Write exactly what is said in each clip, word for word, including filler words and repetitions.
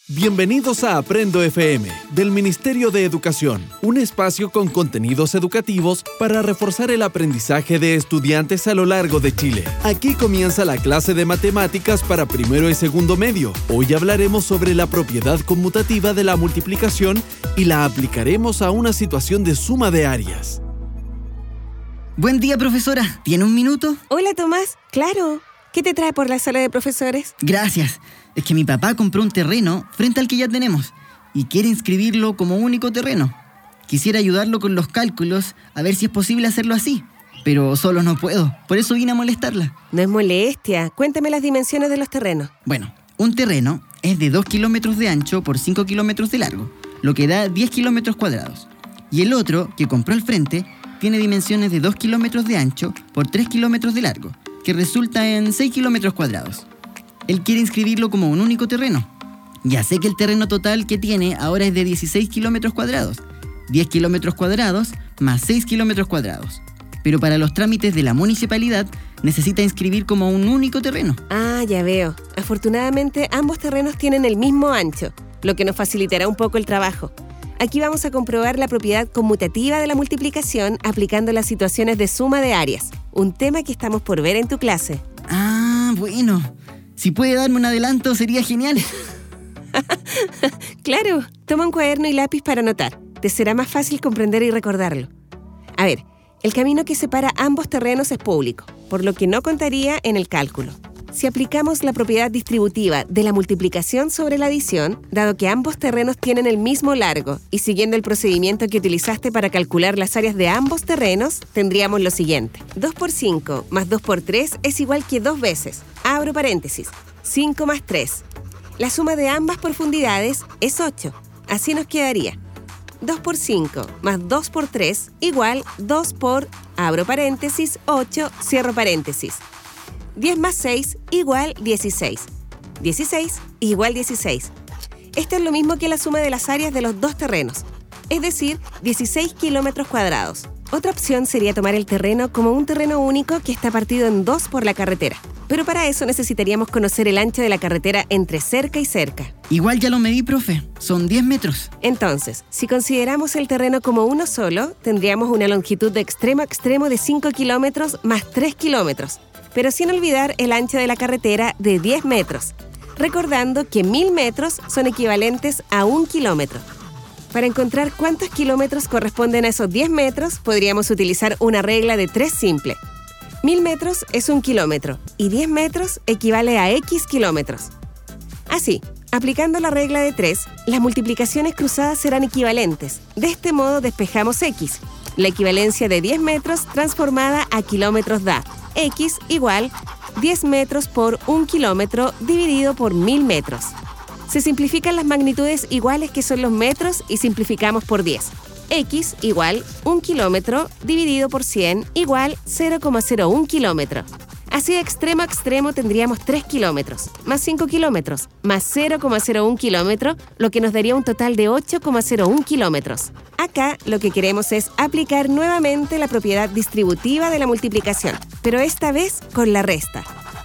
Bienvenidos a Aprendo F M, del Ministerio de Educación, un espacio con contenidos educativos para reforzar el aprendizaje de estudiantes a lo largo de Chile. Aquí comienza la clase de matemáticas para primero y segundo medio. Hoy hablaremos sobre la propiedad conmutativa de la multiplicación y la aplicaremos a una situación de suma de áreas. Buen día, profesora. ¿Tiene un minuto? Hola, Tomás. Claro. ¿Qué te trae por la sala de profesores? Gracias. Es que mi papá compró un terreno frente al que ya tenemos y quiere inscribirlo como único terreno. Quisiera ayudarlo con los cálculos, a ver si es posible hacerlo así. Pero solo no puedo. Por eso vine a molestarla. No es molestia. Cuéntame las dimensiones de los terrenos. Bueno, un terreno es de dos kilómetros de ancho por cinco kilómetros de largo, lo que da diez kilómetros cuadrados. Y el otro, que compró al frente, tiene dimensiones de dos kilómetros de ancho por tres kilómetros de largo, que resulta en seis kilómetros cuadrados. Él quiere inscribirlo como un único terreno. Ya sé que el terreno total que tiene ahora es de dieciséis kilómetros cuadrados. diez kilómetros cuadrados más seis kilómetros cuadrados. Pero para los trámites de la municipalidad necesita inscribir como un único terreno. Ah, ya veo. Afortunadamente, ambos terrenos tienen el mismo ancho, lo que nos facilitará un poco el trabajo. Aquí vamos a comprobar la propiedad conmutativa de la multiplicación aplicando las situaciones de suma de áreas, un tema que estamos por ver en tu clase. Ah, bueno. Si puede darme un adelanto, sería genial. Claro, toma un cuaderno y lápiz para anotar. Te será más fácil comprender y recordarlo. A ver, el camino que separa ambos terrenos es público, por lo que no contaría en el cálculo. Si aplicamos la propiedad distributiva de la multiplicación sobre la adición, dado que ambos terrenos tienen el mismo largo y siguiendo el procedimiento que utilizaste para calcular las áreas de ambos terrenos, tendríamos lo siguiente. dos por cinco más dos por tres es igual que dos veces. Abro paréntesis. cinco más tres. La suma de ambas profundidades es ocho. Así nos quedaría. dos por cinco más dos por tres igual dos por, abro paréntesis, ocho, cierro paréntesis. diez más seis igual dieciséis. dieciséis igual dieciséis. Esto es lo mismo que la suma de las áreas de los dos terrenos, es decir, dieciséis kilómetros cuadrados. Otra opción sería tomar el terreno como un terreno único que está partido en dos por la carretera. Pero para eso necesitaríamos conocer el ancho de la carretera entre cerca y cerca. Igual ya lo medí, profe. Son diez metros. Entonces, si consideramos el terreno como uno solo, tendríamos una longitud de extremo a extremo de cinco kilómetros más tres kilómetros. Pero sin olvidar el ancho de la carretera de diez metros, recordando que mil metros son equivalentes a un kilómetro. Para encontrar cuántos kilómetros corresponden a esos diez metros, podríamos utilizar una regla de tres simple. Mil metros es un kilómetro y diez metros equivale a X kilómetros. Así, aplicando la regla de tres, las multiplicaciones cruzadas serán equivalentes. De este modo despejamos X. La equivalencia de diez metros transformada a kilómetros da X igual diez metros por un kilómetro dividido por mil metros. Se simplifican las magnitudes iguales que son los metros y simplificamos por diez. X igual un kilómetro dividido por cien igual cero coma cero uno kilómetro. Así de extremo a extremo tendríamos tres kilómetros, más cinco kilómetros, más cero coma cero uno kilómetro, lo que nos daría un total de ocho coma cero uno kilómetros. Acá lo que queremos es aplicar nuevamente la propiedad distributiva de la multiplicación, pero esta vez con la resta.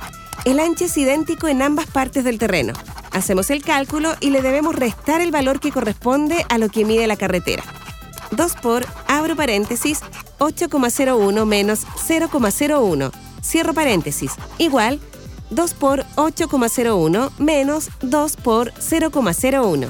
El ancho es idéntico en ambas partes del terreno. Hacemos el cálculo y le debemos restar el valor que corresponde a lo que mide la carretera. dos por, abro paréntesis, ocho coma cero uno menos cero coma cero uno, cierro paréntesis, igual dos por ocho coma cero uno menos dos por cero coma cero uno.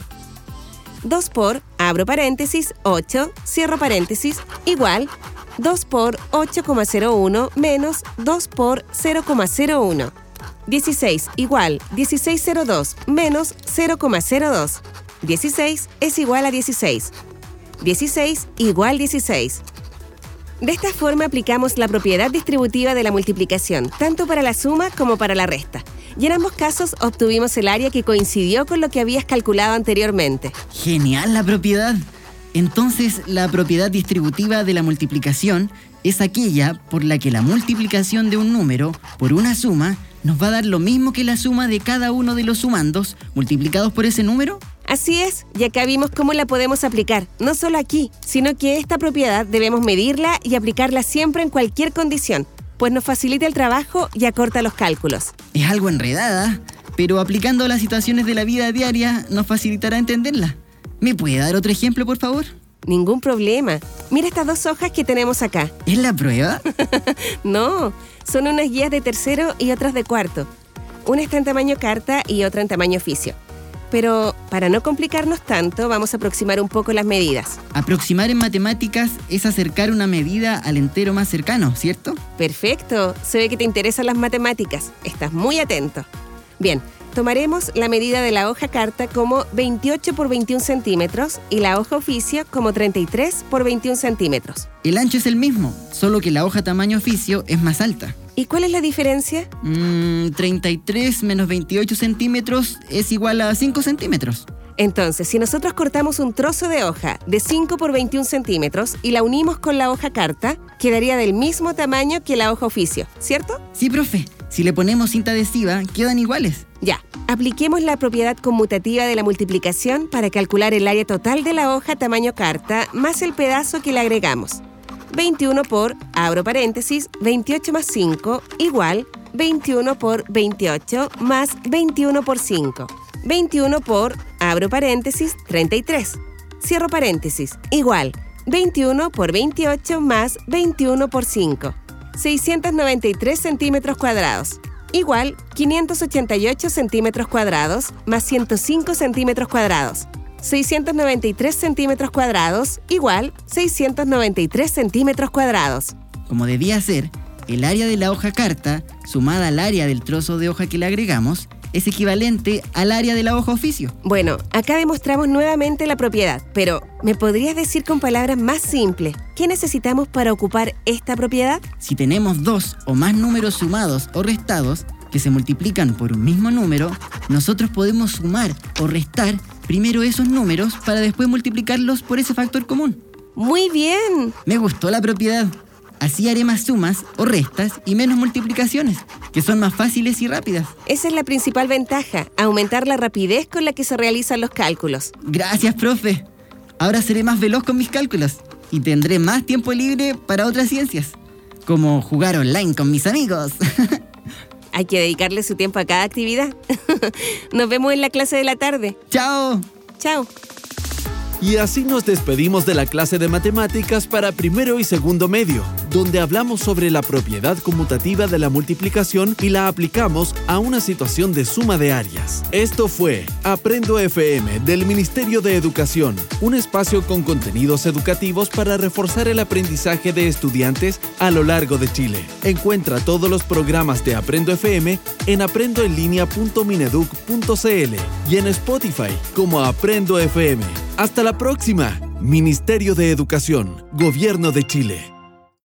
dos por, abro paréntesis, ocho, cierro paréntesis, igual dos por ocho coma cero uno menos dos por cero coma cero uno. dieciséis igual dieciséis coma cero dos menos cero coma cero dos. dieciséis es igual a dieciséis. dieciséis igual dieciséis. De esta forma aplicamos la propiedad distributiva de la multiplicación, tanto para la suma como para la resta. Y en ambos casos obtuvimos el área que coincidió con lo que habías calculado anteriormente. Genial la propiedad. Entonces, la propiedad distributiva de la multiplicación es aquella por la que la multiplicación de un número por una suma nos va a dar lo mismo que la suma de cada uno de los sumandos multiplicados por ese número. Así es, y acá vimos cómo la podemos aplicar, no solo aquí, sino que esta propiedad debemos medirla y aplicarla siempre en cualquier condición, pues nos facilita el trabajo y acorta los cálculos. Es algo enredada, pero aplicando las situaciones de la vida diaria nos facilitará entenderla. ¿Me puede dar otro ejemplo, por favor? Ningún problema. Mira estas dos hojas que tenemos acá. ¿Es la prueba? No, son unas guías de tercero y otras de cuarto. Una está en tamaño carta y otra en tamaño oficio. Pero para no complicarnos tanto, vamos a aproximar un poco las medidas. Aproximar en matemáticas es acercar una medida al entero más cercano, ¿cierto? Perfecto, se ve que te interesan las matemáticas. Estás muy atento. Bien, tomaremos la medida de la hoja carta como veintiocho por veintiún centímetros y la hoja oficio como treinta y tres por veintiún centímetros. El ancho es el mismo, solo que la hoja tamaño oficio es más alta. ¿Y cuál es la diferencia? Mm, treinta y tres menos veintiocho centímetros es igual a cinco centímetros. Entonces, si nosotros cortamos un trozo de hoja de cinco por veintiún centímetros y la unimos con la hoja carta, quedaría del mismo tamaño que la hoja oficio, ¿cierto? Sí, profe. Si le ponemos cinta adhesiva, quedan iguales. Ya, apliquemos la propiedad conmutativa de la multiplicación para calcular el área total de la hoja tamaño carta más el pedazo que le agregamos. veintiuno por, abro paréntesis, veintiocho más cinco, igual veintiuno por veintiocho más veintiuno por cinco. veintiuno por, abro paréntesis, treinta y tres. Cierro paréntesis, igual veintiuno por veintiocho más veintiuno por cinco. seiscientos noventa y tres centímetros cuadrados. Igual quinientos ochenta y ocho centímetros cuadrados más ciento cinco centímetros cuadrados. seiscientos noventa y tres centímetros cuadrados igual seiscientos noventa y tres centímetros cuadrados. Como debía ser, el área de la hoja carta, sumada al área del trozo de hoja que le agregamos, es equivalente al área de la hoja oficio. Bueno, acá demostramos nuevamente la propiedad, pero ¿me podrías decir con palabras más simples qué necesitamos para ocupar esta propiedad? Si tenemos dos o más números sumados o restados que se multiplican por un mismo número, nosotros podemos sumar o restar primero esos números para después multiplicarlos por ese factor común. ¡Muy bien! Me gustó la propiedad. Así haré más sumas o restas y menos multiplicaciones, que son más fáciles y rápidas. Esa es la principal ventaja, aumentar la rapidez con la que se realizan los cálculos. Gracias, profe. Ahora seré más veloz con mis cálculos y tendré más tiempo libre para otras ciencias, como jugar online con mis amigos. Hay que dedicarle su tiempo a cada actividad. Nos vemos en la clase de la tarde. ¡Chao! ¡Chao! Y así nos despedimos de la clase de matemáticas para primero y segundo medio, donde hablamos sobre la propiedad conmutativa de la multiplicación y la aplicamos a una situación de suma de áreas. Esto fue Aprendo F M del Ministerio de Educación, un espacio con contenidos educativos para reforzar el aprendizaje de estudiantes a lo largo de Chile. Encuentra todos los programas de Aprendo F M en aprendo en línea punto mineduc punto c l y en Spotify como Aprendo F M. ¡Hasta la próxima! Ministerio de Educación, Gobierno de Chile.